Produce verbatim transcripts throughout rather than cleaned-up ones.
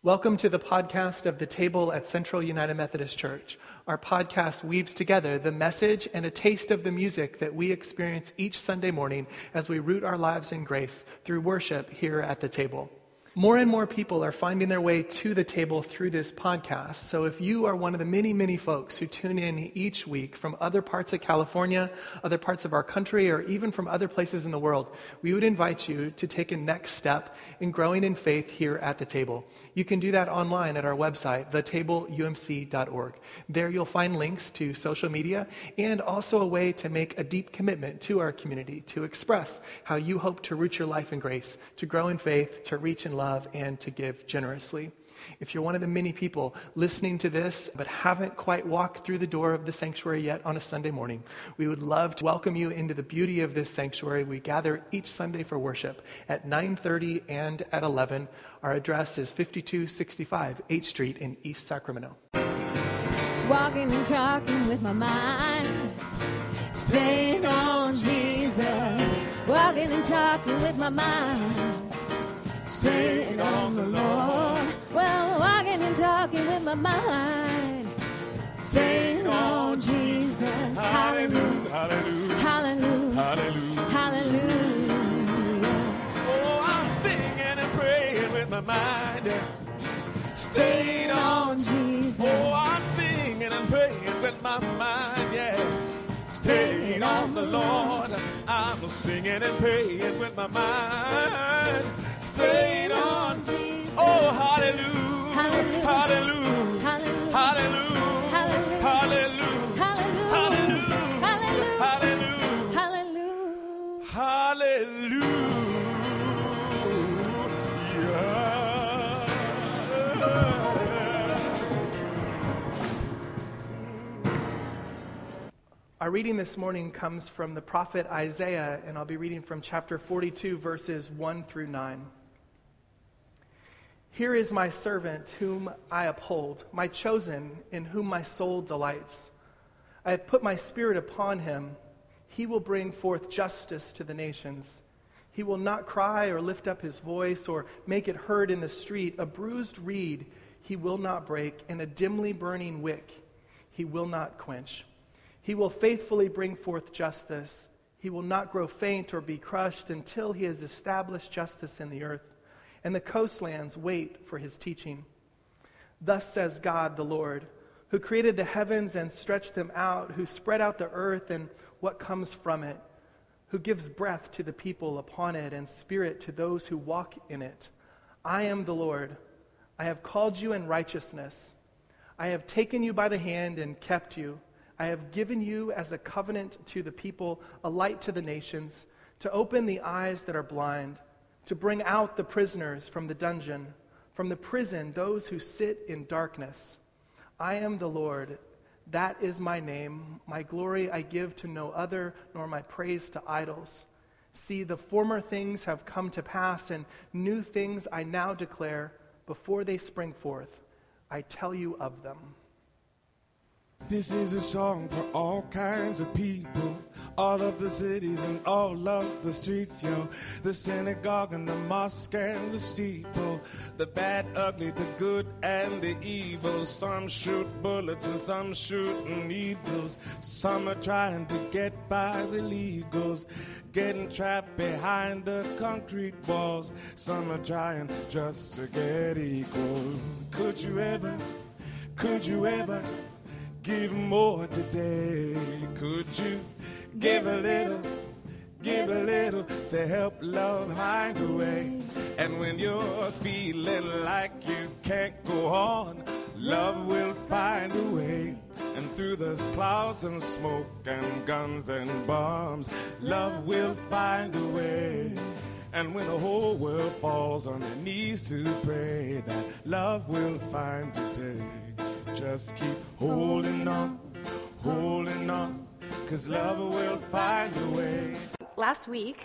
Welcome to the podcast of The Table at Central United Methodist Church. Our podcast weaves together the message and a taste of the music that we experience each Sunday morning as we root our lives in grace through worship here at The Table. More and more people are finding their way to the table through this podcast. So if you are one of the many, many folks who tune in each week from other parts of California, other parts of our country, or even from other places in the world, we would invite you to take a next step in growing in faith here at the table. You can do that online at our website, the table u m c dot org. There you'll find links to social media and also a way to make a deep commitment to our community, to express how you hope to root your life in grace, to grow in faith, to reach in love, and to give generously. If you're one of the many people listening to this but haven't quite walked through the door of the sanctuary yet on a Sunday morning, we would love to welcome you into the beauty of this sanctuary. We gather each Sunday for worship at nine thirty and at eleven. Our address is fifty-two sixty-five H Street in East Sacramento. Walking and talking with my mind, staying on Jesus. Walking and talking with my mind, staying on the Lord. Well, walking and talking with my mind, staying on Jesus. Hallelujah, hallelujah, hallelujah, hallelujah, hallelujah. Oh, I'm singing and praying with my mind, staying on Jesus. Oh, I'm singing and praying with my mind, yeah, staying on the Lord. I'm singing and praying with my mind, staying on Jesus. Oh, hallelujah, hallelujah, hallelujah, hallelujah, hallelujah, hallelujah, hallelujah, hallelujah, hallelujah. Our reading this morning comes from the prophet Isaiah, and I'll be reading from chapter forty-two, verses one through nine. Here is my servant whom I uphold, my chosen in whom my soul delights. I have put my spirit upon him. He will bring forth justice to the nations. He will not cry or lift up his voice or make it heard in the street. A bruised reed he will not break, and a dimly burning wick he will not quench. He will faithfully bring forth justice. He will not grow faint or be crushed until he has established justice in the earth, and the coastlands wait for his teaching. Thus says God the Lord, who created the heavens and stretched them out, who spread out the earth and what comes from it, who gives breath to the people upon it and spirit to those who walk in it. I am the Lord. I have called you in righteousness. I have taken you by the hand and kept you. I have given you as a covenant to the people, a light to the nations, to open the eyes that are blind, to bring out the prisoners from the dungeon, from the prison those who sit in darkness. I am the Lord, that is my name. My glory I give to no other, nor my praise to idols. See, the former things have come to pass, and new things I now declare. Before they spring forth, I tell you of them. This is a song for all kinds of people, all of the cities and all of the streets, yo. The synagogue and the mosque and the steeple, the bad, ugly, the good and the evil. Some shoot bullets and some shooting needles. Some are trying to get by the legals, getting trapped behind the concrete walls. Some are trying just to get equal. Could you ever, could you ever give more today? Could you give a little, give a little to help love hide away? And when you're feeling like you can't go on, love will find a way. And through the clouds and smoke and guns and bombs, love will find a way. And when the whole world falls on their knees to pray, that love will find a day. Just keep holding on, holding on, 'cause love will find a way. Last week,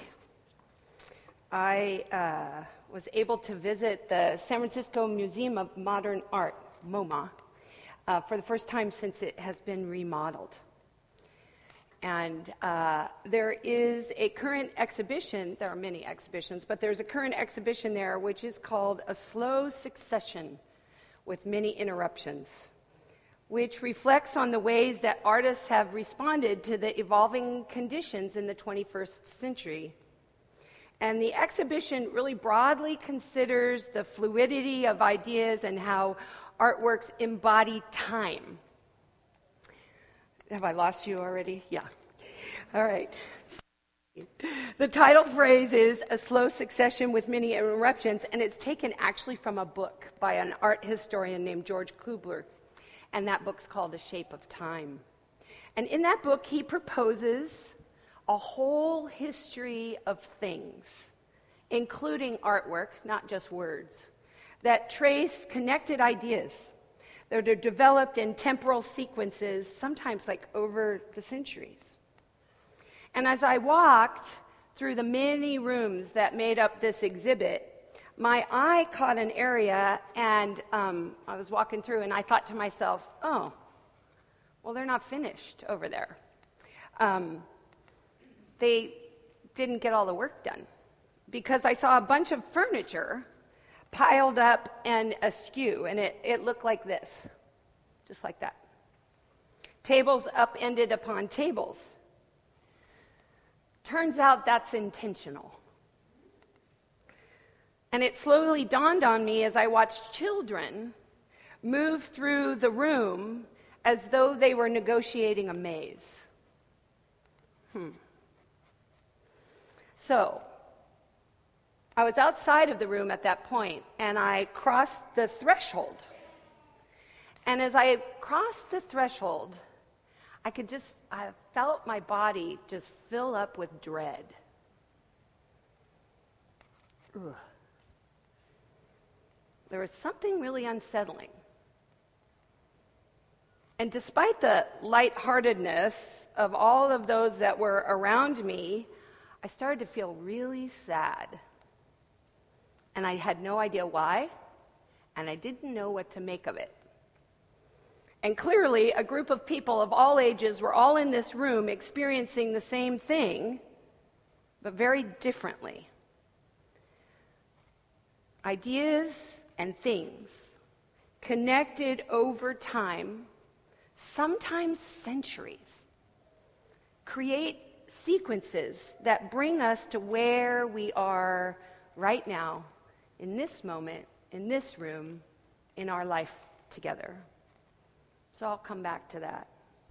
I uh, was able to visit the San Francisco Museum of Modern Art, MoMA, uh, for the first time since it has been remodeled. And uh, there is a current exhibition, there are many exhibitions, but there's a current exhibition there which is called A Slow Succession with many interruptions, which reflects on the ways that artists have responded to the evolving conditions in the twenty-first century. And the exhibition really broadly considers the fluidity of ideas and how artworks embody time. Have I lost you already? Yeah. All right. The title phrase is A Slow Succession with Many Interruptions, and it's taken actually from a book by an art historian named George Kubler, and that book's called A Shape of Time. And in that book, he proposes a whole history of things, including artwork, not just words, that trace connected ideas that are developed in temporal sequences, sometimes like over the centuries. And as I walked through the many rooms that made up this exhibit, my eye caught an area, and um, I was walking through, and I thought to myself, oh, well, they're not finished over there. Um, they didn't get all the work done, because I saw a bunch of furniture piled up and askew, and it, it looked like this, just like that. Tables upended upon tables. Turns out that's intentional. And it slowly dawned on me as I watched children move through the room as though they were negotiating a maze. Hmm. So, I was outside of the room at that point, and I crossed the threshold. And as I crossed the threshold, I could just, I felt my body just fill up with dread. Ugh. There was something really unsettling. And despite the lightheartedness of all of those that were around me, I started to feel really sad. And I had no idea why, and I didn't know what to make of it. And clearly, a group of people of all ages were all in this room experiencing the same thing, but very differently. Ideas and things connected over time, sometimes centuries, create sequences that bring us to where we are right now, in this moment, in this room, in our life together. So I'll come back to that.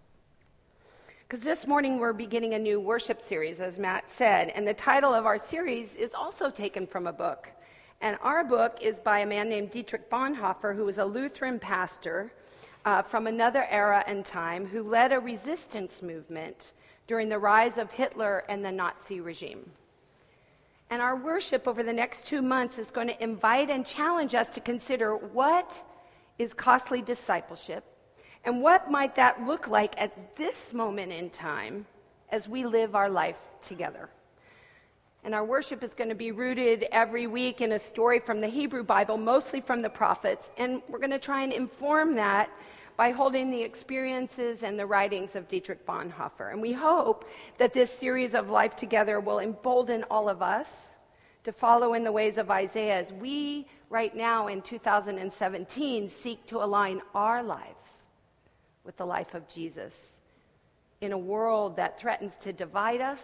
Because this morning we're beginning a new worship series, as Matt said, and the title of our series is also taken from a book. And our book is by a man named Dietrich Bonhoeffer, who was a Lutheran pastor uh, from another era and time, who led a resistance movement during the rise of Hitler and the Nazi regime. And our worship over the next two months is going to invite and challenge us to consider what is costly discipleship, and what might that look like at this moment in time as we live our life together. And our worship is going to be rooted every week in a story from the Hebrew Bible, mostly from the prophets, and we're going to try and inform that by holding the experiences and the writings of Dietrich Bonhoeffer. And we hope that this series of Life Together will embolden all of us to follow in the ways of Isaiah as we, right now in two thousand seventeen, seek to align our lives with the life of Jesus. In a world that threatens to divide us,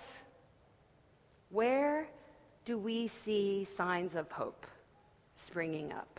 where do we see signs of hope springing up?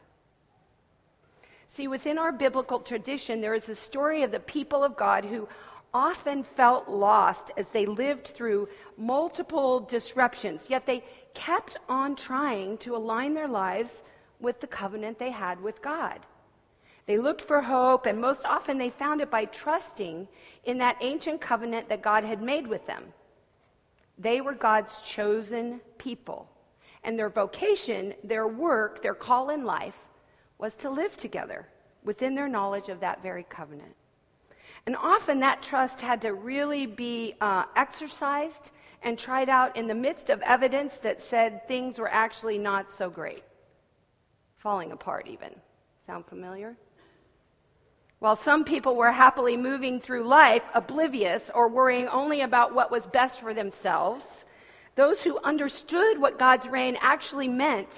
See, within our biblical tradition, there is a story of the people of God who often felt lost as they lived through multiple disruptions, yet they kept on trying to align their lives with the covenant they had with God. They looked for hope, and most often they found it by trusting in that ancient covenant that God had made with them. They were God's chosen people, and their vocation, their work, their call in life was to live together within their knowledge of that very covenant. And often that trust had to really be uh, exercised and tried out in the midst of evidence that said things were actually not so great, falling apart even. Sound familiar? While some people were happily moving through life oblivious or worrying only about what was best for themselves, those who understood what God's reign actually meant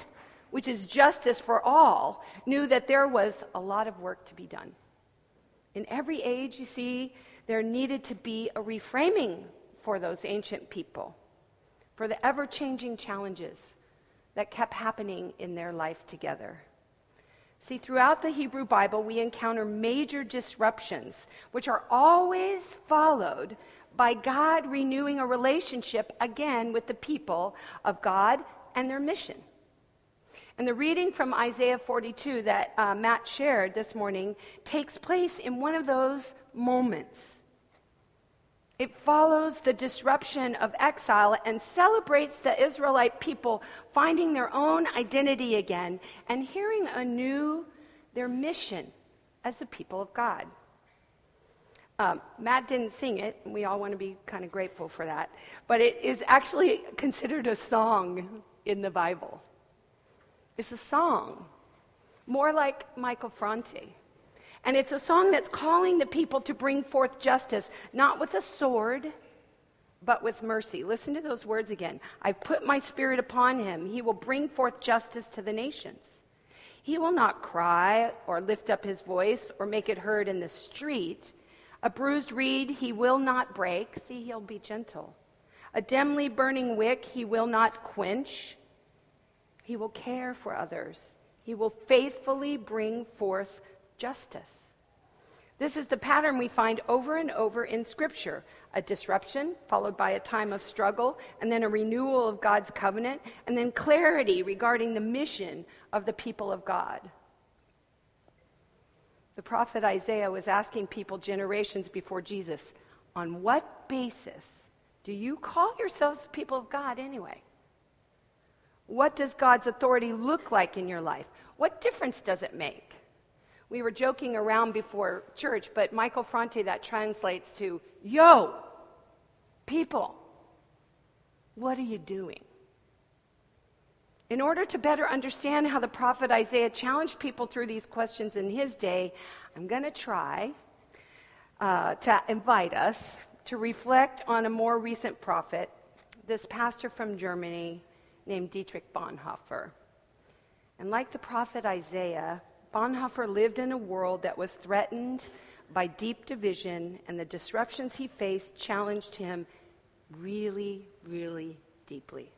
which is justice for all, knew that there was a lot of work to be done. In every age, you see, there needed to be a reframing for those ancient people, for the ever-changing challenges that kept happening in their life together. See, throughout the Hebrew Bible, we encounter major disruptions, which are always followed by God renewing a relationship again with the people of God and their mission. And the reading from Isaiah forty-two that uh, Matt shared this morning takes place in one of those moments. It follows the disruption of exile and celebrates the Israelite people finding their own identity again and hearing anew their mission as the people of God. Um, Matt didn't sing it, and we all want to be kind of grateful for that, but it is actually considered a song in the Bible. It's a song, more like Michael Franti. And it's a song that's calling the people to bring forth justice, not with a sword, but with mercy. Listen to those words again. I've put my spirit upon him. He will bring forth justice to the nations. He will not cry or lift up his voice or make it heard in the street. A bruised reed he will not break. See, he'll be gentle. A dimly burning wick he will not quench. He will care for others. He will faithfully bring forth justice. This is the pattern we find over and over in Scripture. A disruption followed by a time of struggle, and then a renewal of God's covenant, and then clarity regarding the mission of the people of God. The prophet Isaiah was asking people generations before Jesus, on what basis do you call yourselves the people of God anyway? What does God's authority look like in your life? What difference does it make? We were joking around before church, but Michael Franti, that translates to, yo, people, what are you doing? In order to better understand how the prophet Isaiah challenged people through these questions in his day, I'm going to try uh, to invite us to reflect on a more recent prophet, this pastor from Germany named Dietrich Bonhoeffer. And like the prophet Isaiah, Bonhoeffer lived in a world that was threatened by deep division, and the disruptions he faced challenged him really, really deeply.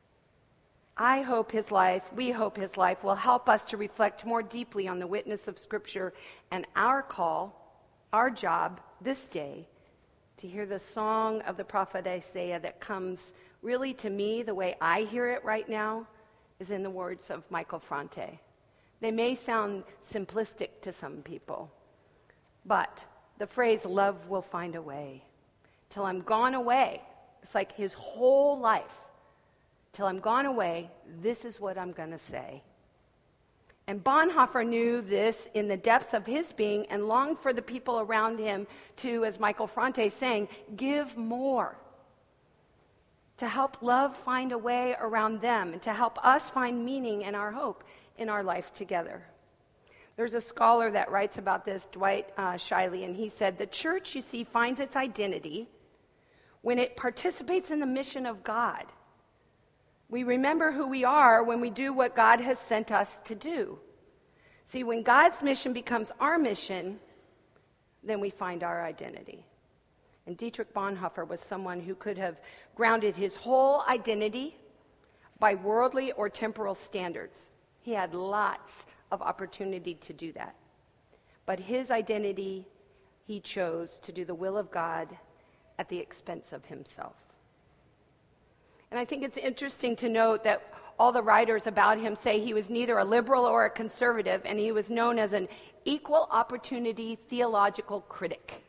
I hope his life, we hope his life will help us to reflect more deeply on the witness of Scripture and our call, our job this day, to hear the song of the prophet Isaiah that comes really to me, the way I hear it right now, is in the words of Michael Franti. They may sound simplistic to some people, but the phrase, love will find a way. Till I'm gone away, it's like his whole life. Till I'm gone away, this is what I'm going to say. And Bonhoeffer knew this in the depths of his being and longed for the people around him to, as Michael Franti sang, give more. To help love find a way around them and to help us find meaning and our hope in our life together. There's a scholar that writes about this, Dwight uh, Shiley, and he said, the church, you see, finds its identity when it participates in the mission of God. We remember who we are when we do what God has sent us to do. See, when God's mission becomes our mission, then we find our identity. And Dietrich Bonhoeffer was someone who could have grounded his whole identity by worldly or temporal standards. He had lots of opportunity to do that. But his identity, he chose to do the will of God at the expense of himself. And I think it's interesting to note that all the writers about him say he was neither a liberal or a conservative, and he was known as an equal opportunity theological critic.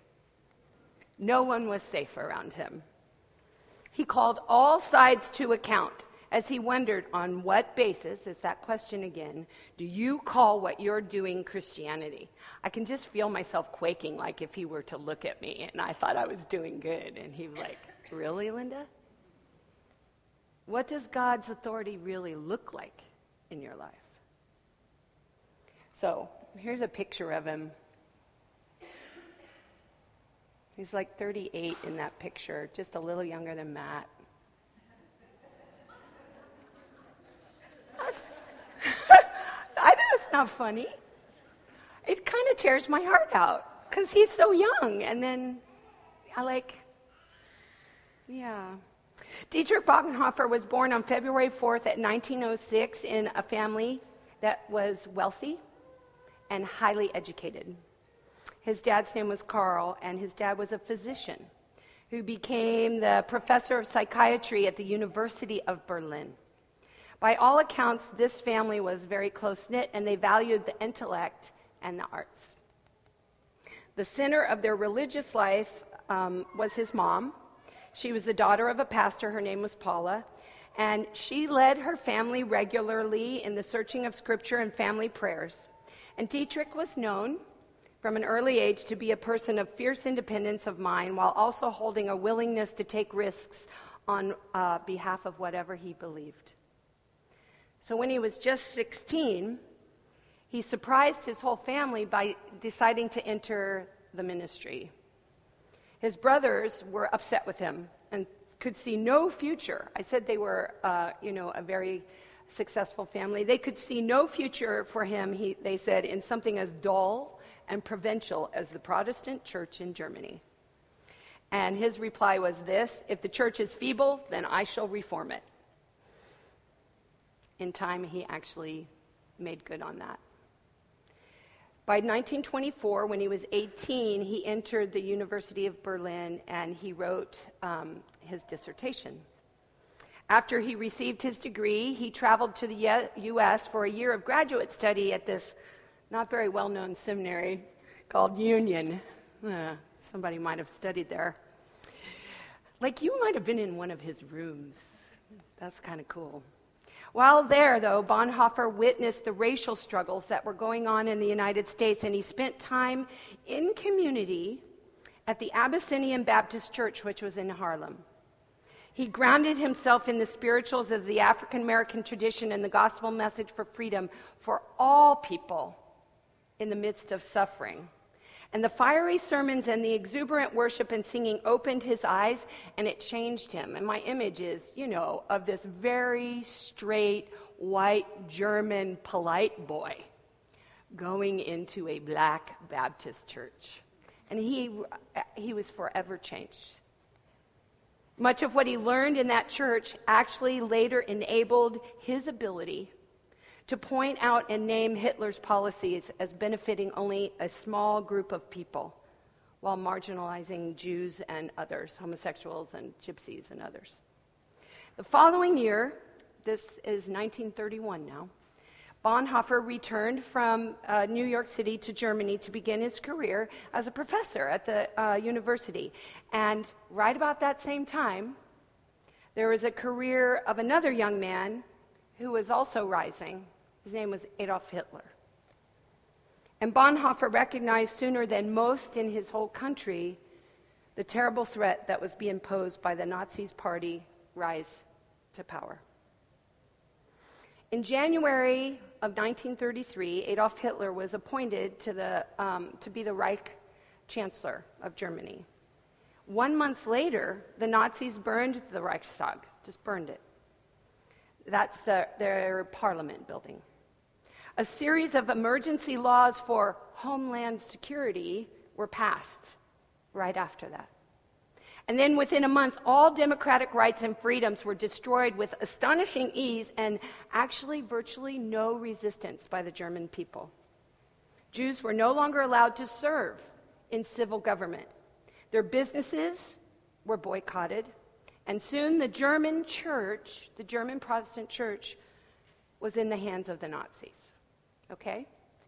No one was safe around him. He called all sides to account as he wondered, on what basis, is that question again, do you call what you're doing Christianity? I can just feel myself quaking like if he were to look at me and I thought I was doing good. And he was like, really, Linda? What does God's authority really look like in your life? So here's a picture of him. He's like thirty-eight in that picture, just a little younger than Matt. That's, not funny? It kind of tears my heart out because he's so young. And then I like, yeah. Dietrich Bonhoeffer was born on February fourth at nineteen oh six in a family that was wealthy and highly educated. His dad's name was Karl, and his dad was a physician who became the professor of psychiatry at the University of Berlin. By all accounts, this family was very close-knit, and they valued the intellect and the arts. The center of their religious life um, was his mom. She was the daughter of a pastor. Her name was Paula, and she led her family regularly in the searching of Scripture and family prayers. And Dietrich was known from an early age to be a person of fierce independence of mind while also holding a willingness to take risks on uh, behalf of whatever he believed. So when he was just sixteen, he surprised his whole family by deciding to enter the ministry. His brothers were upset with him and could see no future. I said they were, uh, you know, a very successful family. They could see no future for him, he, they said, in something as dull and provincial as the Protestant church in Germany. And his reply was this: if the church is feeble, then I shall reform it. In time, he actually made good on that. By nineteen twenty-four, when he was eighteen, he entered the University of Berlin and he wrote um, his dissertation. After he received his degree, he traveled to the U S for a year of graduate study at this not very well-known seminary called Union. Uh, somebody might have studied there. Like, you might have been in one of his rooms. That's kind of cool. While there, though, Bonhoeffer witnessed the racial struggles that were going on in the United States, and he spent time in community at the Abyssinian Baptist Church, which was in Harlem. He grounded himself in the spirituals of the African American tradition and the gospel message for freedom for all people in the midst of suffering. And the fiery sermons and the exuberant worship and singing opened his eyes, and it changed him. And my image is, you know, of this very straight, white, German, polite boy going into a black Baptist church. And he, he was forever changed. Much of what he learned in that church actually later enabled his ability to point out and name Hitler's policies as benefiting only a small group of people while marginalizing Jews and others, homosexuals and gypsies and others. The following year, this is nineteen thirty-one now, Bonhoeffer returned from uh, New York City to Germany to begin his career as a professor at the uh, university. And right about that same time, there was a career of another young man who was also rising. His name was Adolf Hitler. And Bonhoeffer recognized sooner than most in his whole country the terrible threat that was being posed by the Nazis' party rise to power. In January of nineteen thirty-three, Adolf Hitler was appointed to, the, um, to be the Reich Chancellor of Germany. One month later, the Nazis burned the Reichstag, just burned it. That's the, their parliament building. A series of emergency laws for homeland security were passed right after that. And then within a month, all democratic rights and freedoms were destroyed with astonishing ease and actually virtually no resistance by the German people. Jews were no longer allowed to serve in civil government. Their businesses were boycotted. And soon the German church, the German Protestant church, was in the hands of the Nazis. Okay?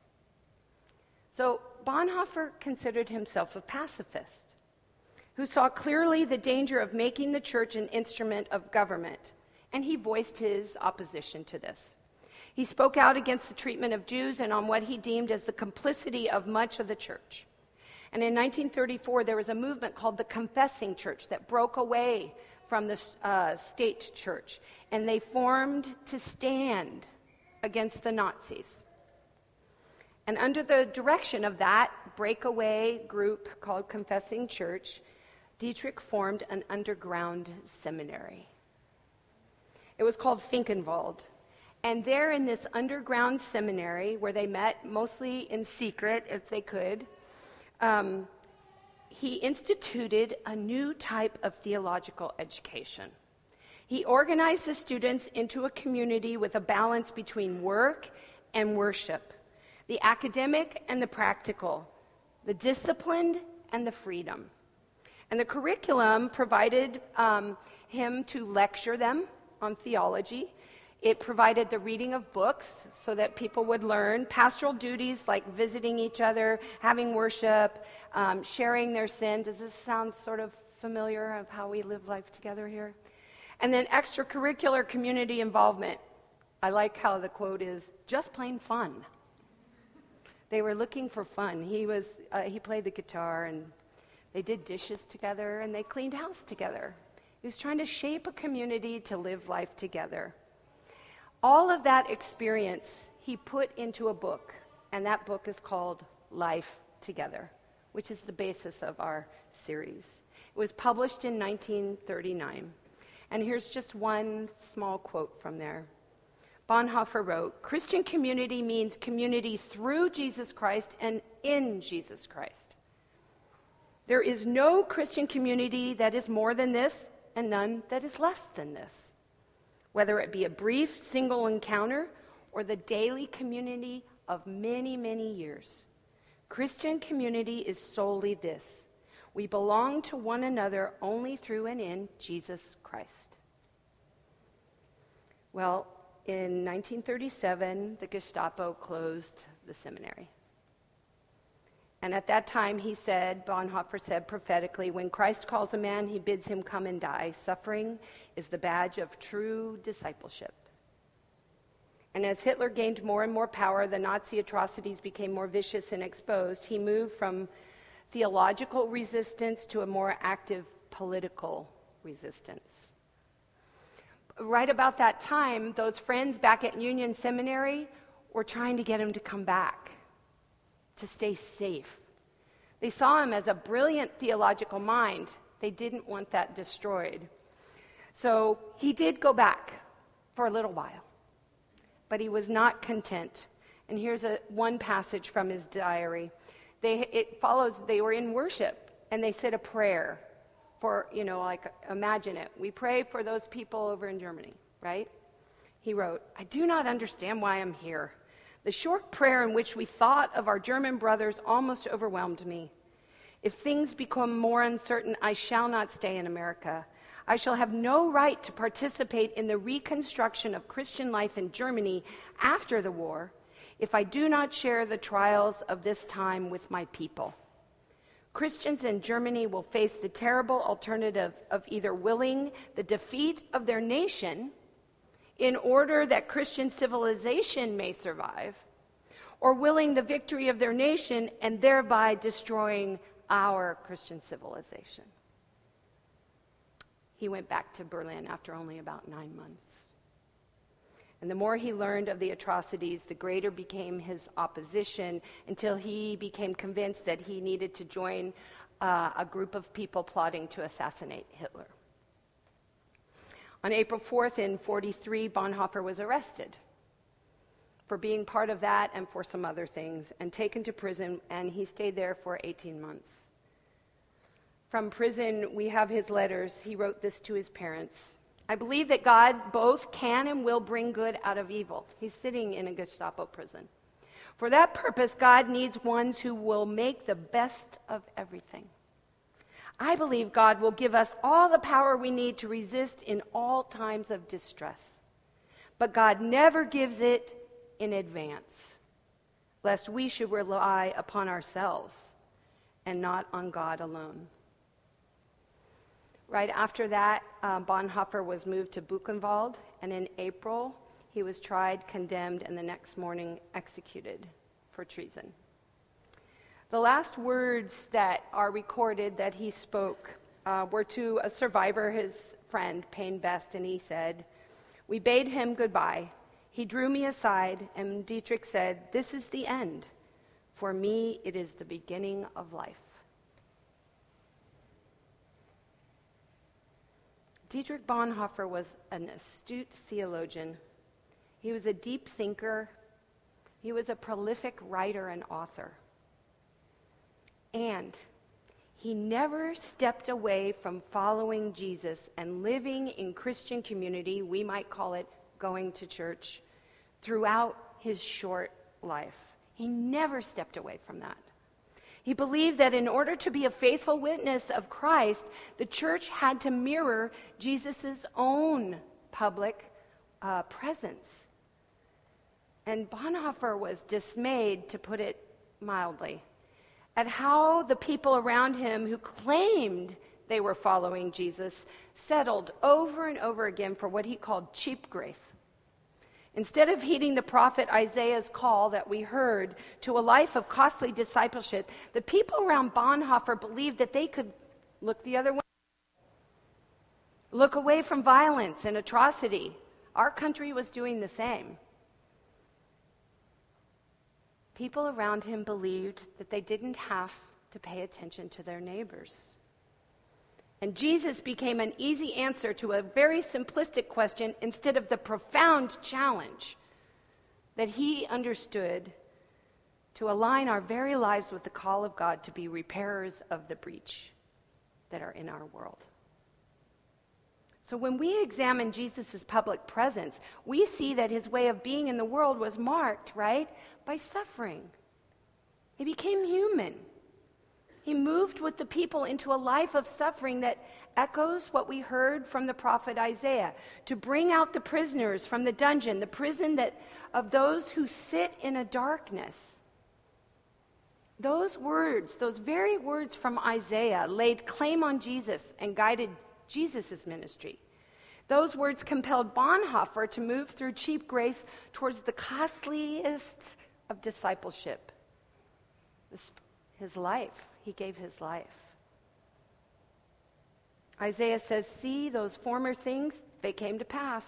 So Bonhoeffer considered himself a pacifist who saw clearly the danger of making the church an instrument of government, and he voiced his opposition to this. He spoke out against the treatment of Jews and on what he deemed as the complicity of much of the church. And in nineteen thirty-four, there was a movement called the Confessing Church that broke away from the uh, state church, and they formed to stand against the Nazis. And under the direction of that breakaway group called Confessing Church, Dietrich formed an underground seminary. It was called Finkenwald, And there in this underground seminary where they met mostly in secret if they could, um, he instituted a new type of theological education. He organized the students into a community with a balance between work and worship, the academic and the practical, the disciplined and the freedom. And the curriculum provided um, him to lecture them on theology. It provided the reading of books so that people would learn, pastoral duties like visiting each other, having worship, um, sharing their sin. Does this sound sort of familiar of how we live life together here? And then extracurricular community involvement. I like how the quote is, just plain fun. They were looking for fun. He was uh, he played the guitar, and they did dishes together, and they cleaned house together. He was trying to shape a community to live life together. All of that experience he put into a book, and that book is called Life Together, which is the basis of our series. It was published in nineteen thirty-nine, and here's just one small quote from there. Bonhoeffer wrote, "Christian community means community through Jesus Christ and in Jesus Christ. There is no Christian community that is more than this, and none that is less than this. Whether it be a brief single encounter or the daily community of many, many years. Christian community is solely this. We belong to one another only through and in Jesus Christ." Well, in nineteen thirty-seven, the Gestapo closed the seminary. And at that time, he said, Bonhoeffer said prophetically, when Christ calls a man, he bids him come and die. Suffering is the badge of true discipleship. And as Hitler gained more and more power, the Nazi atrocities became more vicious and exposed. He moved from theological resistance to a more active political resistance. Right about that time, those friends back at Union Seminary were trying to get him to come back, to stay safe. They saw him as a brilliant theological mind. They didn't want that destroyed. So he did go back for a little while, but he was not content. And here's a, one passage from his diary. They, it follows, they were in worship, and they said a prayer for, you know, like, imagine it. We pray for those people over in Germany, right? He wrote, "I do not understand why I'm here. The short prayer in which we thought of our German brothers almost overwhelmed me. If things become more uncertain, I shall not stay in America. I shall have no right to participate in the reconstruction of Christian life in Germany after the war if I do not share the trials of this time with my people. Christians in Germany will face the terrible alternative of either willing the defeat of their nation in order that Christian civilization may survive, or willing the victory of their nation and thereby destroying our Christian civilization." He went back to Berlin after only about nine months. And the more he learned of the atrocities, the greater became his opposition until he became convinced that he needed to join uh, a group of people plotting to assassinate Hitler. On April fourth in forty-three, Bonhoeffer was arrested for being part of that and for some other things, and taken to prison, and he stayed there for eighteen months. From prison, we have his letters. He wrote this to his parents. "I believe that God both can and will bring good out of evil." He's sitting in a Gestapo prison. "For that purpose, God needs ones who will make the best of everything. I believe God will give us all the power we need to resist in all times of distress. But God never gives it in advance, lest we should rely upon ourselves and not on God alone." Right after that, uh, Bonhoeffer was moved to Buchenwald, and in April, he was tried, condemned, and the next morning executed for treason. The last words that are recorded that he spoke uh, were to a survivor, his friend, Payne Best, and he said, "We bade him goodbye. He drew me aside, and Dietrich said, 'This is the end. For me, it is the beginning of life.'" Dietrich Bonhoeffer was an astute theologian. He was a deep thinker. He was a prolific writer and author. And he never stepped away from following Jesus and living in Christian community, we might call it going to church, throughout his short life. He never stepped away from that. He believed that in order to be a faithful witness of Christ, the church had to mirror Jesus' own public uh, presence. And Bonhoeffer was dismayed, to put it mildly, at how the people around him who claimed they were following Jesus settled over and over again for what he called cheap grace. Instead of heeding the prophet Isaiah's call that we heard to a life of costly discipleship, the people around Bonhoeffer believed that they could look the other way, look away from violence and atrocity. Our country was doing the same. People around him believed that they didn't have to pay attention to their neighbors. And Jesus became an easy answer to a very simplistic question instead of the profound challenge that he understood to align our very lives with the call of God to be repairers of the breach that are in our world. So when we examine Jesus' public presence, we see that his way of being in the world was marked, right, by suffering. He became human. He moved with the people into a life of suffering that echoes what we heard from the prophet Isaiah, to bring out the prisoners from the dungeon, the prison that of those who sit in a darkness. Those words, those very words from Isaiah, laid claim on Jesus and guided Jesus' ministry. Those words compelled Bonhoeffer to move through cheap grace towards the costliest of discipleship, his life. He gave his life. Isaiah says, "See, those former things, they came to pass.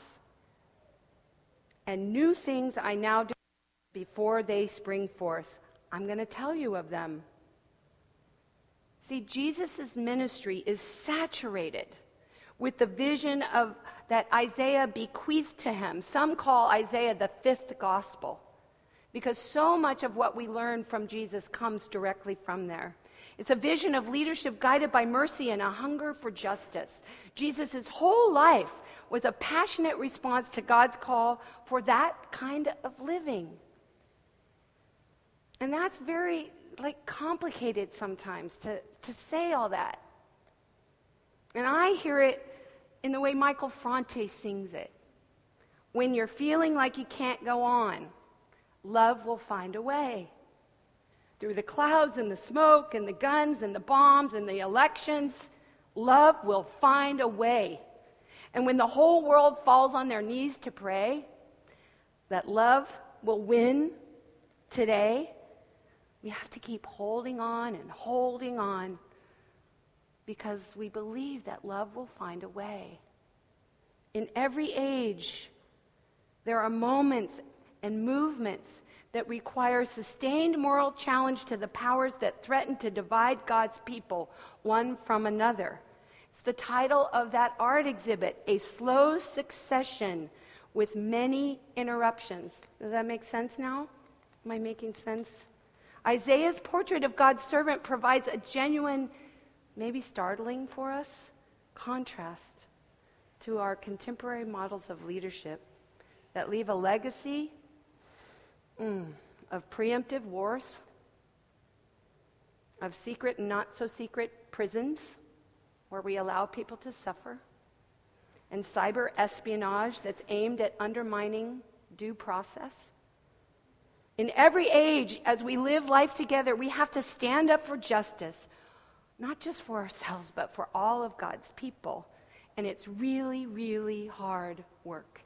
And new things I now do before they spring forth. I'm going to tell you of them." See, Jesus' ministry is saturated with the vision of that Isaiah bequeathed to him. Some call Isaiah the fifth gospel, because so much of what we learn from Jesus comes directly from there. It's a vision of leadership guided by mercy and a hunger for justice. Jesus' whole life was a passionate response to God's call for that kind of living. And that's very, like, complicated sometimes to, to say all that. And I hear it in the way Michael Franti sings it. When you're feeling like you can't go on, love will find a way. Through the clouds and the smoke and the guns and the bombs and the elections, love will find a way. And when the whole world falls on their knees to pray that love will win today, we have to keep holding on and holding on, because we believe that love will find a way. In every age, there are moments and movements that require sustained moral challenge to the powers that threaten to divide God's people one from another. It's the title of that art exhibit, A Slow Succession with Many Interruptions. Does that make sense now? Am I making sense? Isaiah's portrait of God's servant provides a genuine, maybe startling for us, contrast to our contemporary models of leadership that leave a legacy mm, of preemptive wars, of secret and not so secret prisons where we allow people to suffer, and cyber espionage that's aimed at undermining due process. In every age, as we live life together, we have to stand up for justice, not just for ourselves, but for all of God's people. And it's really, really hard work.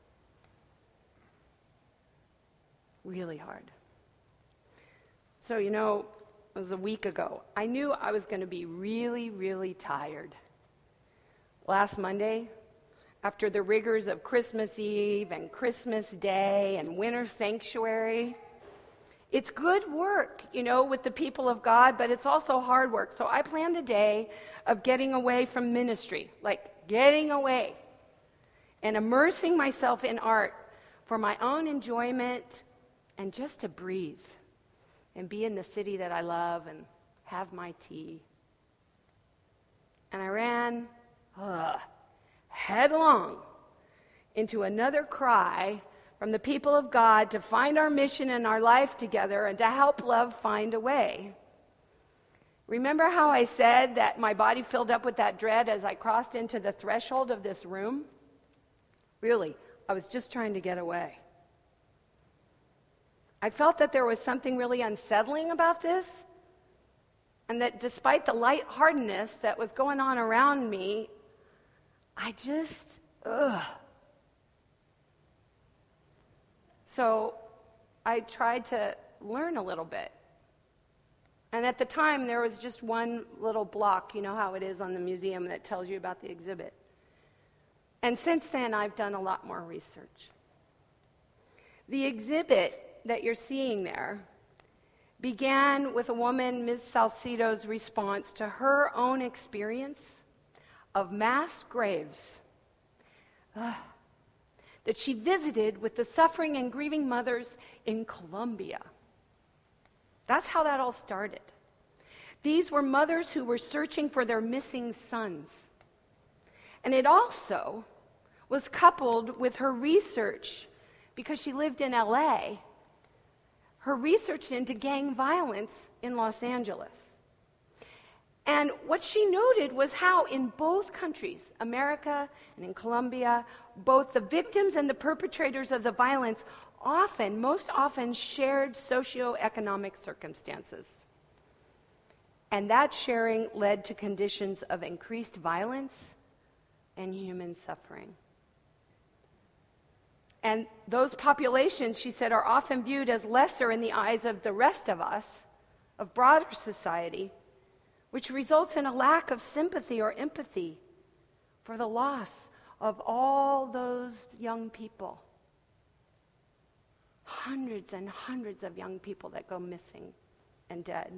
Really hard. So, you know, it was a week ago. I knew I was going to be really, really tired. Last Monday, after the rigors of Christmas Eve and Christmas Day and Winter Sanctuary, it's good work, you know, with the people of God, but it's also hard work. So I planned a day of getting away from ministry, like getting away and immersing myself in art for my own enjoyment and just to breathe and be in the city that I love and have my tea. And I ran uh, headlong into another cry from the people of God to find our mission and our life together and to help love find a way. Remember how I said that my body filled up with that dread as I crossed into the threshold of this room? Really, I was just trying to get away. I felt that there was something really unsettling about this, and that despite the lightheartedness that was going on around me, I just, ugh. So I tried to learn a little bit. And at the time, there was just one little block, you know how it is on the museum that tells you about the exhibit. And since then, I've done a lot more research. The exhibit that you're seeing there began with a woman, Miz Salcido's response to her own experience of mass graves uh, that she visited with the suffering and grieving mothers in Colombia. That's how that all started. These were mothers who were searching for their missing sons. And it also was coupled with her research, because she lived in L A, her research into gang violence in Los Angeles. And what she noted was how in both countries, America and in Colombia, both the victims and the perpetrators of the violence often, most often, shared socioeconomic circumstances. And that sharing led to conditions of increased violence and human suffering. And those populations, she said, are often viewed as lesser in the eyes of the rest of us, of broader society, which results in a lack of sympathy or empathy for the loss of all those young people. Hundreds and hundreds of young people that go missing and dead.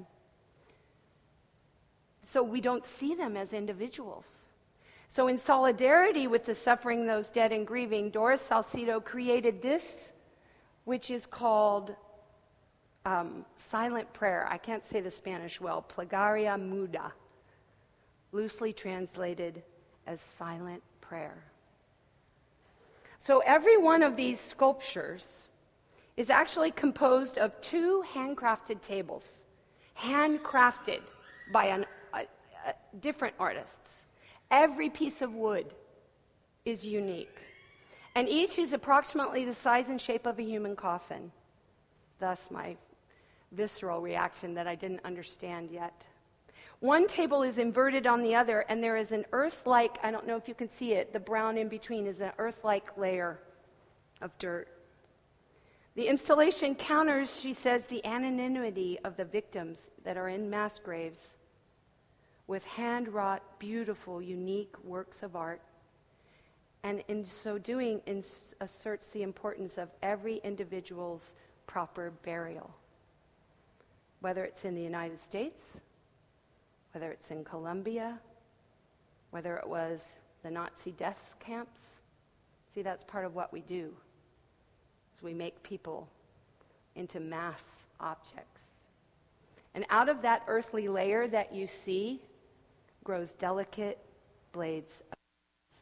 So we don't see them as individuals. So in solidarity with the suffering, those dead and grieving, Doris Salcido created this, which is called um, silent prayer. I can't say the Spanish well. Plegaria muda, loosely translated as silent prayer. So every one of these sculptures is actually composed of two handcrafted tables, handcrafted by an, a, a, different artists. Every piece of wood is unique, and each is approximately the size and shape of a human coffin. Thus my visceral reaction that I didn't understand yet. One table is inverted on the other, and there is an earth-like, I don't know if you can see it, the brown in between is an earth-like layer of dirt. The installation counters, she says, the anonymity of the victims that are in mass graves with hand-wrought, beautiful, unique works of art, and in so doing ins- asserts the importance of every individual's proper burial, whether it's in the United States, whether it's in Colombia, whether it was the Nazi death camps. See, that's part of what we do. We make people into mass objects. And out of that earthly layer that you see grows delicate blades of grass.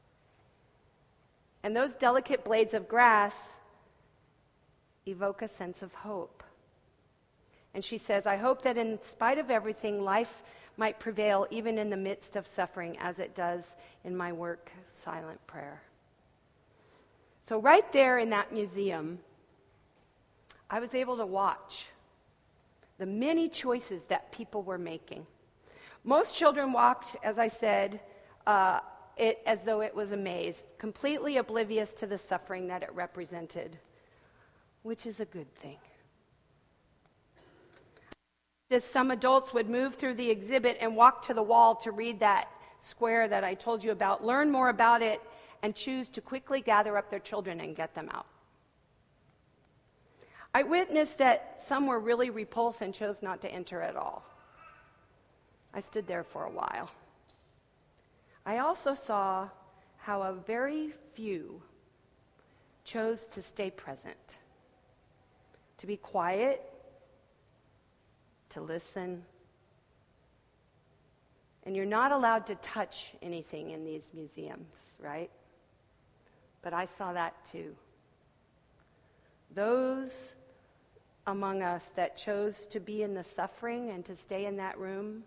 And those delicate blades of grass evoke a sense of hope. And she says, I hope that in spite of everything, life might prevail even in the midst of suffering, as it does in my work, Silent Prayer. So right there in that museum, I was able to watch the many choices that people were making. Most children walked, as I said, uh, it, as though it was a maze, completely oblivious to the suffering that it represented, which is a good thing. As some adults would move through the exhibit and walk to the wall to read that square that I told you about, learn more about it, and choose to quickly gather up their children and get them out. I witnessed that some were really repulsed and chose not to enter at all. I stood there for a while. I also saw how a very few chose to stay present, to be quiet, to listen. And you're not allowed to touch anything in these museums, right? But I saw that too. Those among us that chose to be in the suffering and to stay in that room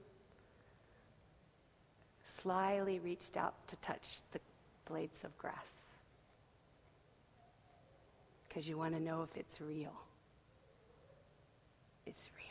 slyly reached out to touch the blades of grass. Because you want to know if it's real. It's real.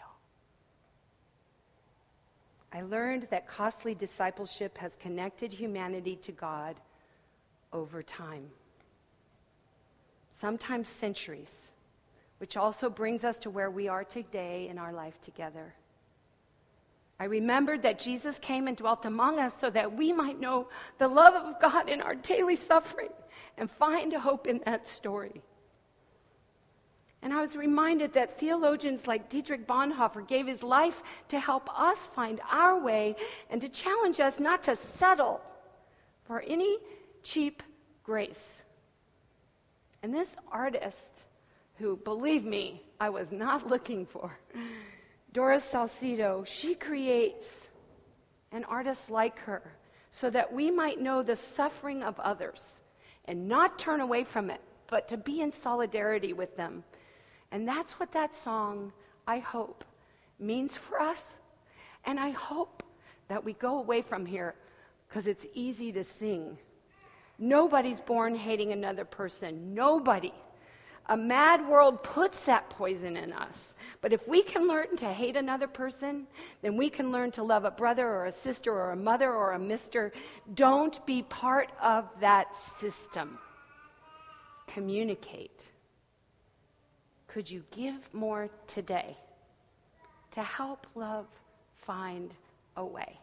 I learned that costly discipleship has connected humanity to God over time. Sometimes centuries, which also brings us to where we are today in our life together. I remembered that Jesus came and dwelt among us so that we might know the love of God in our daily suffering and find hope in that story. And I was reminded that theologians like Dietrich Bonhoeffer gave his life to help us find our way and to challenge us not to settle for any cheap grace. And this artist, who, believe me, I was not looking for, Doris Salcido, she creates an artist like her so that we might know the suffering of others and not turn away from it, but to be in solidarity with them. And that's what that song, I hope, means for us. And I hope that we go away from here because it's easy to sing. Nobody's born hating another person. Nobody. A mad world puts that poison in us. But if we can learn to hate another person, then we can learn to love a brother or a sister or a mother or a mister. Don't be part of that system. Communicate. Could you give more today to help love find a way?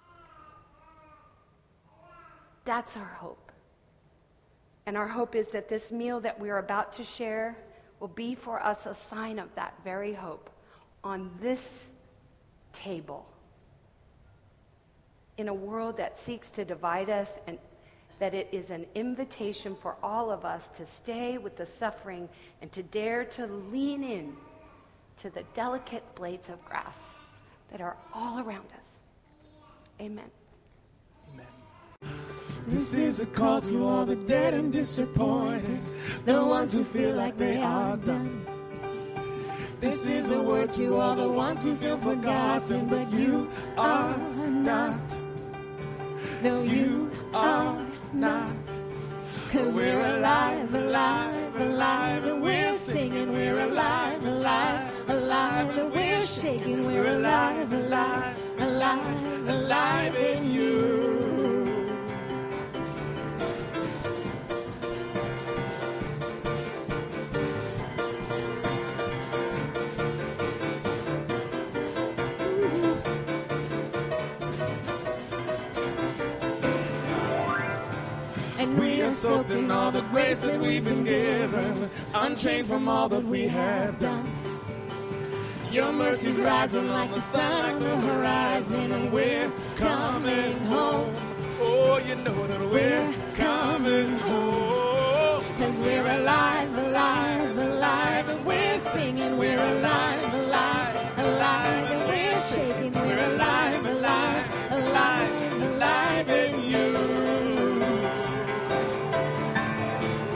That's our hope. And our hope is that this meal that we're about to share will be for us a sign of that very hope on this table in a world that seeks to divide us, and that it is an invitation for all of us to stay with the suffering and to dare to lean in to the delicate blades of grass that are all around us. Amen. Amen. This is a call to all the dead and disappointed, the ones who feel like they are done. This is a word to all the ones who feel forgotten, but you are not. No, you are not. Cause we're alive, alive, alive, and we're singing. We're alive, alive, alive, and we're shaking. We're alive, alive, alive, alive in you. We are soaked in all the grace that we've been given, unchained from all that we have done. Your mercy's rising like the sun on the horizon, and we're coming home. Oh, you know that we're coming home. Cause we're alive, alive.